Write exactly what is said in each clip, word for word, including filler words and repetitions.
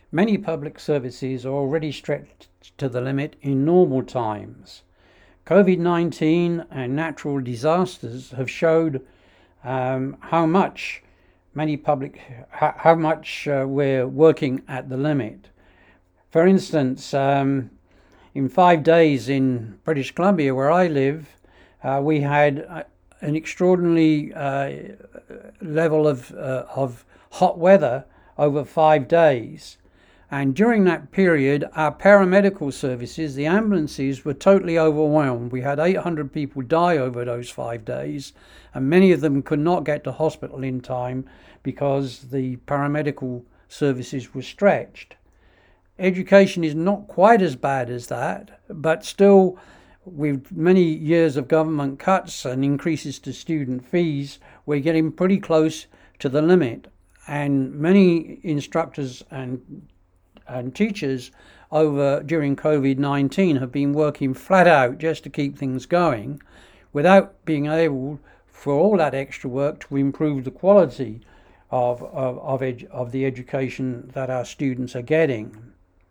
Many public services are already stretched to the limit in normal times. COVID nineteen and natural disasters have showed um, how much many public, how much uh, we're working at the limit. For instance, um, in five days in British Columbia, where I live, uh, we had uh, an extraordinary uh, level of uh, of hot weather over five days. And during that period, our paramedical services, the ambulances, were totally overwhelmed. We had eight hundred people die over those five days, and many of them could not get to hospital in time because the paramedical services were stretched. Education is not quite as bad as that, but still, with many years of government cuts and increases to student fees, we're getting pretty close to the limit. And many instructors and and teachers over during COVID nineteen have been working flat out just to keep things going without being able for all that extra work to improve the quality of of of, edu- of the education that our students are getting.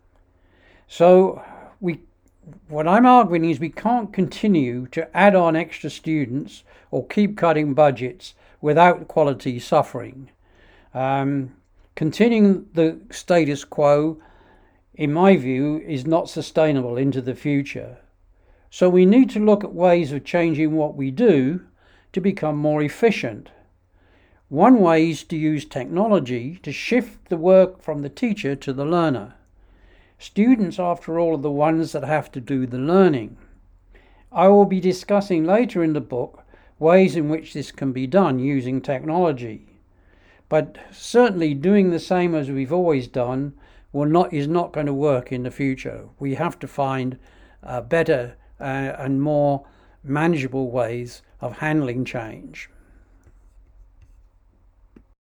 So we what I'm arguing is we can't continue to add on extra students or keep cutting budgets without quality suffering. Um, continuing the status quo, in my view, is not sustainable into the future. So we need to look at ways of changing what we do to become more efficient. One way is to use technology to shift the work from the teacher to the learner. Students, after all, are the ones that have to do the learning. I will be discussing later in the book ways in which this can be done using technology. But certainly doing the same as we've always done will not is not going to work in the future. We have to find uh, better uh, and more manageable ways of handling change.